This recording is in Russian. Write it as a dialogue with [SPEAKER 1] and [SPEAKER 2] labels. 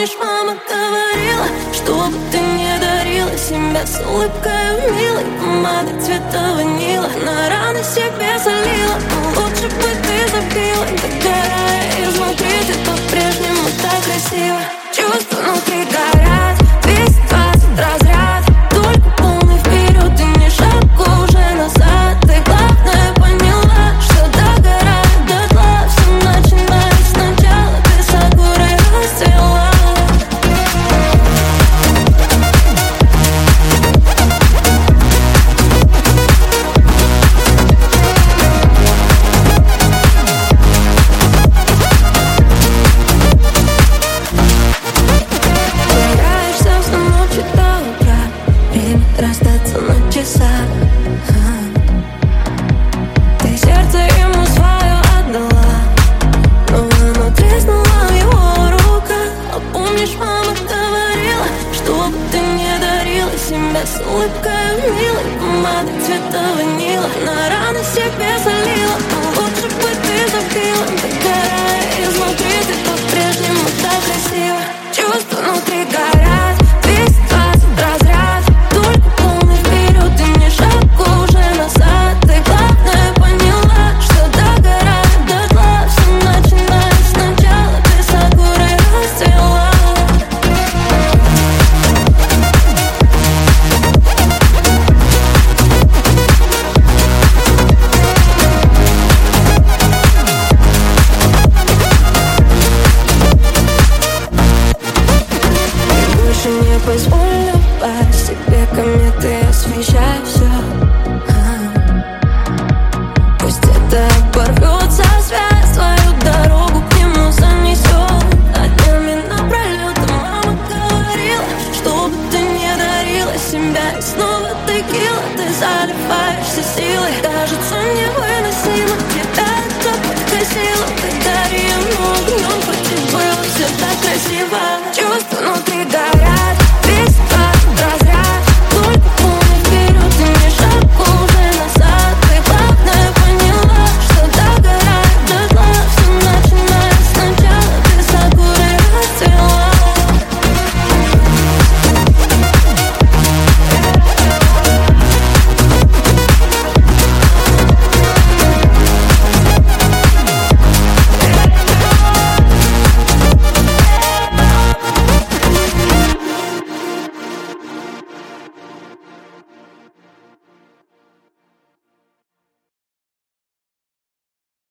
[SPEAKER 1] помнишь, мама говорила, чтобы ты не дарила себя с улыбкой милой, помадой цвета ванила, на раны себе залила. Но лучше бы ты забила, догорая изнутри, ты по-прежнему так красиво. Чувства внутри горят, 220 разряд, только полный вперед и ни шагу уже назад. Ты главное поняла, что догорает дотла, все начинает сначала, ты сакурой расцвела. Теряешься в сном ночи до утра, время расстаться на часах. Ты сердце ему свое отдала, но оно треснуло в его руках. А помнишь, мама говорила, чтобы ты не дарила себя с улыбкой милой, помадой цвета ванила, на раны себе залила. Но лучше бы ты забила, догорая изнутри, ты по-прежнему так красиво. Чувства внутри горят, 220 разряд, только полный вперед и ни шагу уже назад. Ты главное поняла, что догорает дотла, все начинает сначала, ты сакурой расцвела. Больше не позволю